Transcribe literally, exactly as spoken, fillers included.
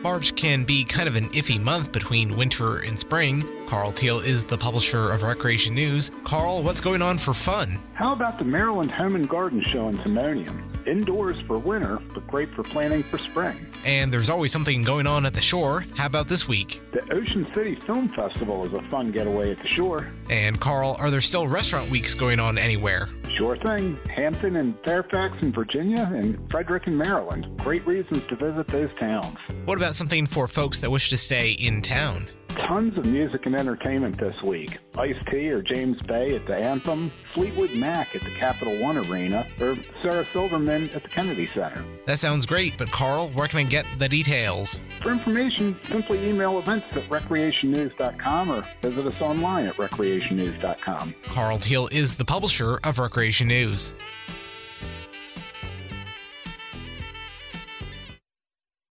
March can be kind of an iffy month between winter and spring. Carl Teal is the publisher of Recreation News. Carl, what's going on for fun? How about the Maryland Home and Garden Show in Timonium? Indoors for winter, but great for planning for spring. And there's always something going on at the shore. How about this week? The Ocean City Film Festival is a fun getaway at the shore. And Carl, are there still restaurant weeks going on anywhere? Sure thing. Hampton and Fairfax in Virginia and Frederick in Maryland. Great reasons to visit those towns. What about something for folks that wish to stay in town? Tons of music and entertainment this week. Ice-T or James Bay at the Anthem, Fleetwood Mac at the Capital One Arena, or Sarah Silverman at the Kennedy Center. That sounds great, but Carl, where can I get the details? For information, simply email events at recreation news dot com or visit us online at recreation news dot com. Carl Teal is the publisher of Recreation News.